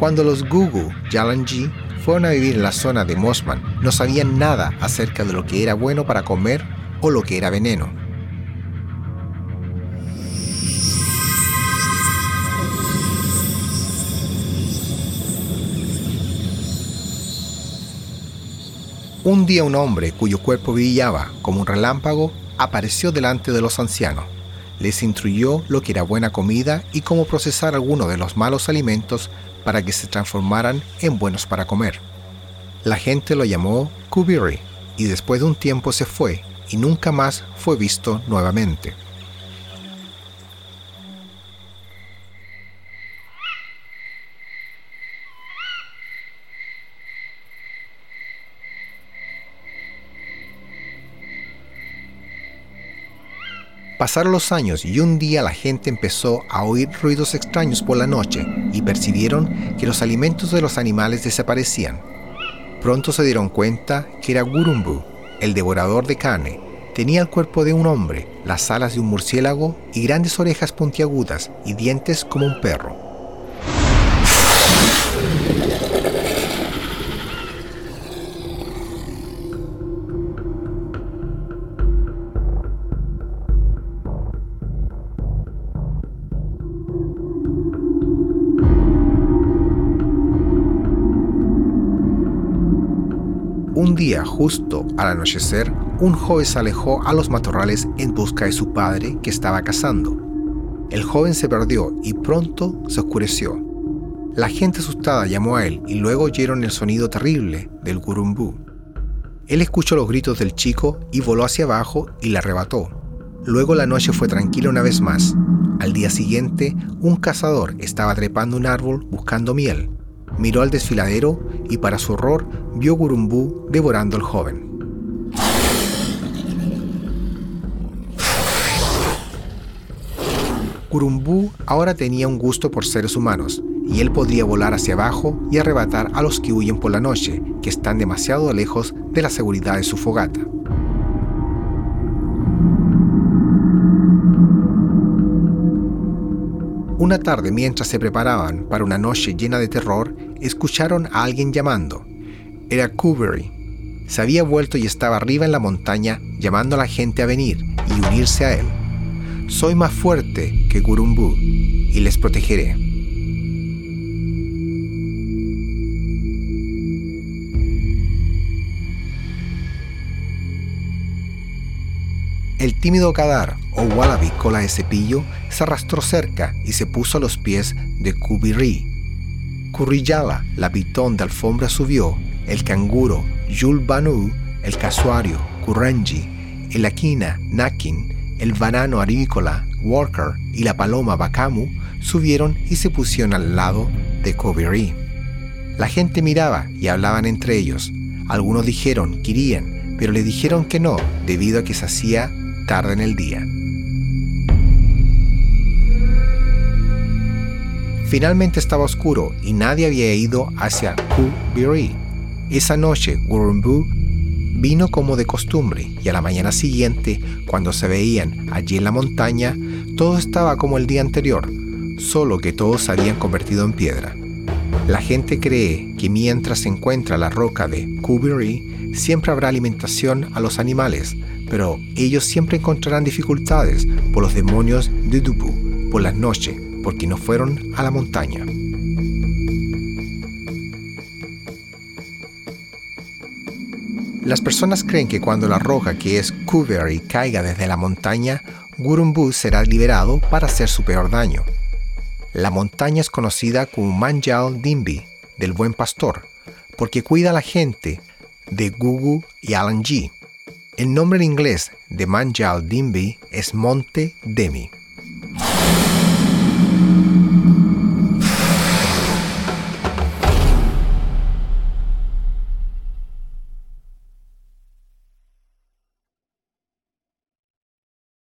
Cuando los Gugu Yalanji fueron a vivir en la zona de Mosman, no sabían nada acerca de lo que era bueno para comer o lo que era veneno. Un día un hombre cuyo cuerpo brillaba como un relámpago apareció delante de los ancianos. Les instruyó lo que era buena comida y cómo procesar algunos de los malos alimentos para que se transformaran en buenos para comer. La gente lo llamó Kubiri y después de un tiempo se fue y nunca más fue visto nuevamente. Pasaron los años y un día la gente empezó a oír ruidos extraños por la noche y percibieron que los alimentos de los animales desaparecían. Pronto se dieron cuenta que era Gurumbu, el devorador de carne. Tenía el cuerpo de un hombre, las alas de un murciélago y grandes orejas puntiagudas y dientes como un perro. Un día, justo al anochecer, un joven se alejó a los matorrales en busca de su padre que estaba cazando. El joven se perdió y pronto se oscureció. La gente asustada llamó a él y luego oyeron el sonido terrible del Gurumbu. Él escuchó los gritos del chico y voló hacia abajo y le arrebató. Luego la noche fue tranquila una vez más. Al día siguiente, un cazador estaba trepando un árbol buscando miel. Miró al desfiladero y para su horror vio Gurumbu devorando al joven. Gurumbu ahora tenía un gusto por seres humanos y él podría volar hacia abajo y arrebatar a los que huyen por la noche, que están demasiado lejos de la seguridad de su fogata. Una tarde, mientras se preparaban para una noche llena de terror, escucharon a alguien llamando. Era Kubiri. Se había vuelto y estaba arriba en la montaña llamando a la gente a venir y unirse a él. Soy más fuerte que Gurumbu y les protegeré. El tímido Kadar, o Wallaby cola de cepillo, se arrastró cerca y se puso a los pies de Kubiri. Kurriyala, la pitón de alfombra, subió. El canguro, Yul Banu, el casuario, Kurrenji, el Aquina, Nakin, el banano arícola, Walker y la paloma Bakamu subieron y se pusieron al lado de Kubiri. La gente miraba y hablaban entre ellos. Algunos dijeron que irían, pero le dijeron que no, debido a que se hacía tarde en el día. Finalmente estaba oscuro y nadie había ido hacia Kubiri. Esa noche, Gurumbu vino como de costumbre y a la mañana siguiente, cuando se veían allí en la montaña, todo estaba como el día anterior, solo que todos se habían convertido en piedra. La gente cree que mientras se encuentra la roca de Kubiri, siempre habrá alimentación a los animales, pero ellos siempre encontrarán dificultades por los demonios de Dubu por las noches, porque no fueron a la montaña. Las personas creen que cuando la roca que es Kubiri caiga desde la montaña, Gurumbu será liberado para hacer su peor daño. La montaña es conocida como Manjal Dimbi, del buen pastor, porque cuida a la gente de Gugu Yalanji. El nombre en inglés de Manjal Dimbi es Monte Demi.